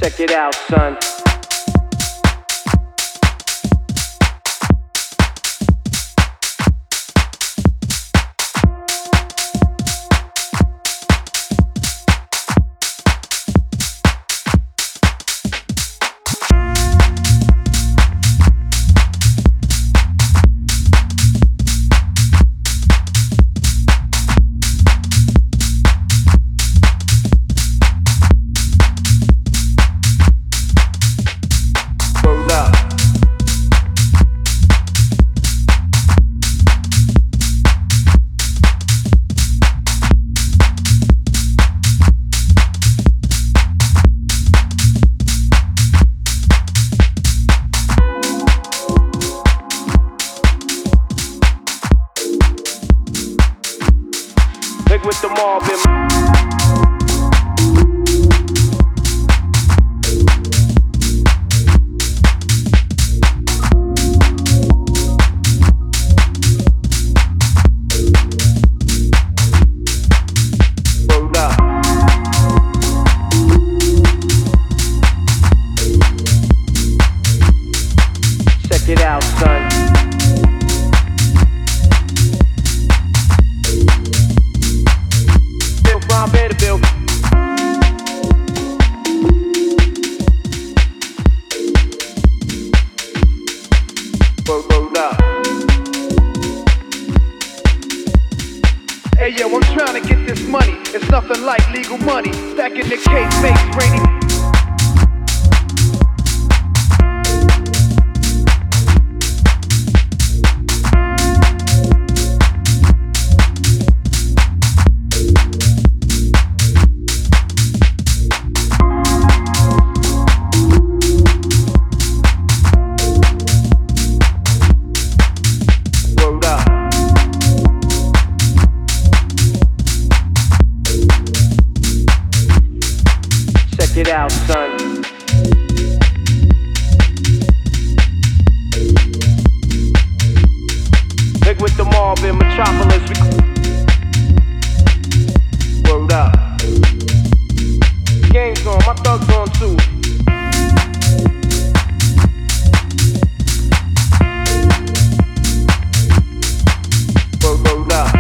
Check it out, son. With the mob in rolled up. Check it out, son. Better build. Rolled up. Hey yo, I'm trying to get this money. It's nothing like legal money. Stacking the case makes rainy. Check it out, son. Big with the mob in Metropolis. Word up. Game's on, my thugs on too. Word up.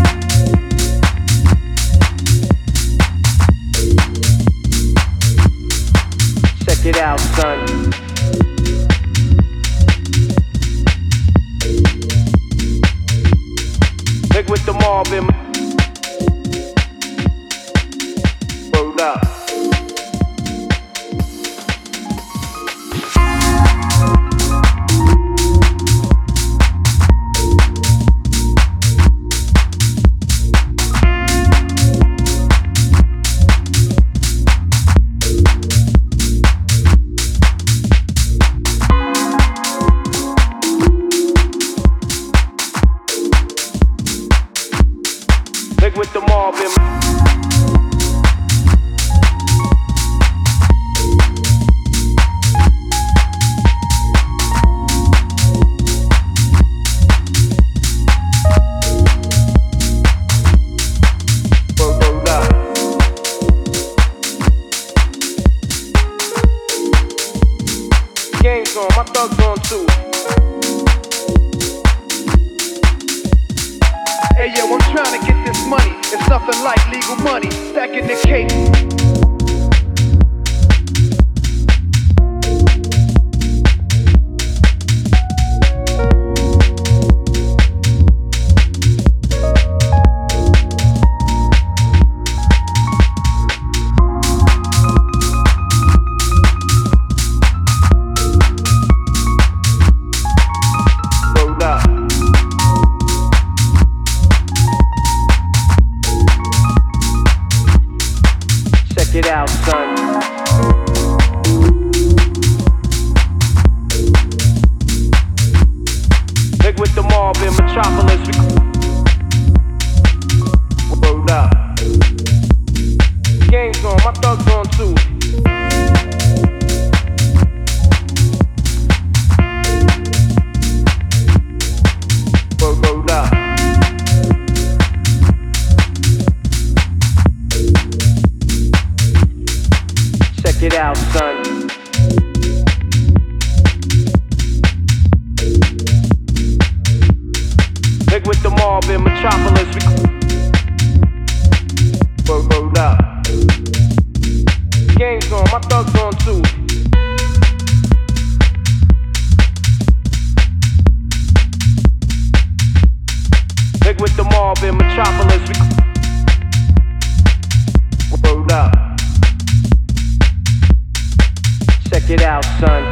Check it out, son. Big with the mob in rolled up. With the mob in rolled up. Game's on, my thugs on too. Hey yo, I'm trying to get this money. It's nothing like legal money. Stacking the cake. it out, son. Nigga with the mob in Metropolis, word up. Game's on, my thugs on too. Nigga with the mob in Metropolis, word up. Check it out, son.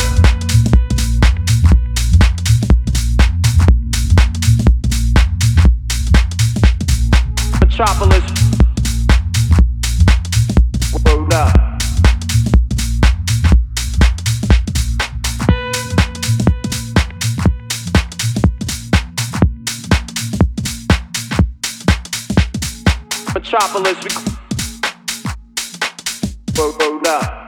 Metropolis, word up. Metropolis, word up.